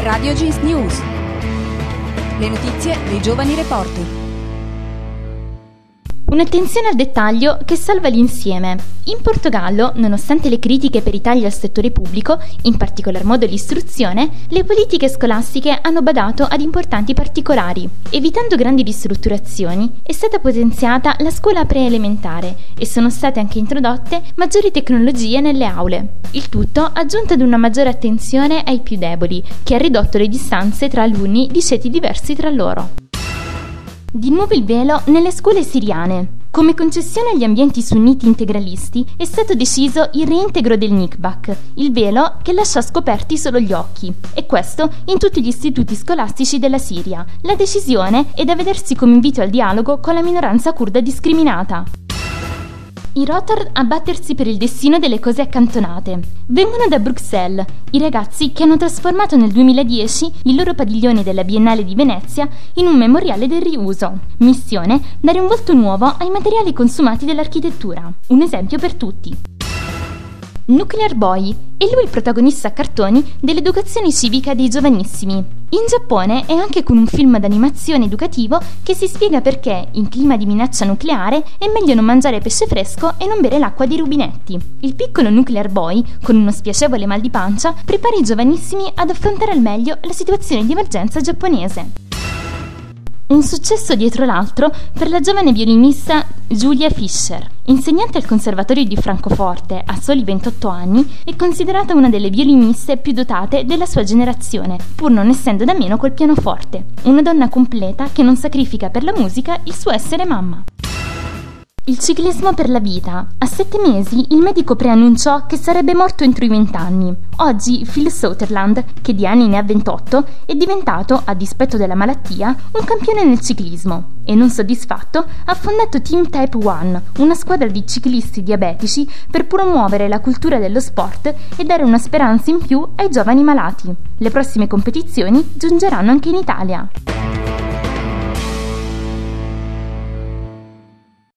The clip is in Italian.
Radio Jeans News. Le notizie dei giovani reporter. Un'attenzione al dettaglio che salva l'insieme. In Portogallo, nonostante le critiche per i tagli al settore pubblico, in particolar modo l'istruzione, le politiche scolastiche hanno badato ad importanti particolari. Evitando grandi ristrutturazioni, è stata potenziata la scuola preelementare e sono state anche introdotte maggiori tecnologie nelle aule. Il tutto aggiunto ad una maggiore attenzione ai più deboli, che ha ridotto le distanze tra alunni di ceti diversi tra loro. Di nuovo il velo nelle scuole siriane. Come concessione agli ambienti sunniti integralisti è stato deciso il reintegro del niqab, il velo che lascia scoperti solo gli occhi, e questo in tutti gli istituti scolastici della Siria. La decisione è da vedersi come invito al dialogo con la minoranza curda discriminata. I Rotard a battersi per il destino delle cose accantonate. Vengono da Bruxelles, i ragazzi che hanno trasformato nel 2010 il loro padiglione della Biennale di Venezia in un memoriale del riuso. Missione: dare un volto nuovo ai materiali consumati dell'architettura. Un esempio per tutti. Nuclear Boy, è lui il protagonista a cartoni dell'educazione civica dei giovanissimi. In Giappone è anche con un film d'animazione educativo che si spiega perché, in clima di minaccia nucleare, è meglio non mangiare pesce fresco e non bere l'acqua dei rubinetti. Il piccolo Nuclear Boy, con uno spiacevole mal di pancia, prepara i giovanissimi ad affrontare al meglio la situazione di emergenza giapponese. Un successo dietro l'altro per la giovane violinista Julia Fischer. Insegnante al Conservatorio di Francoforte a soli 28 anni, è considerata una delle violiniste più dotate della sua generazione, pur non essendo da meno col pianoforte. Una donna completa che non sacrifica per la musica il suo essere mamma. Il ciclismo per la vita. A 7 mesi il medico preannunciò che sarebbe morto entro i 20 anni. Oggi Phil Sutherland, che di anni ne ha 28, è diventato, a dispetto della malattia, un campione nel ciclismo. E non soddisfatto, ha fondato Team Type 1, una squadra di ciclisti diabetici per promuovere la cultura dello sport e dare una speranza in più ai giovani malati. Le prossime competizioni giungeranno anche in Italia.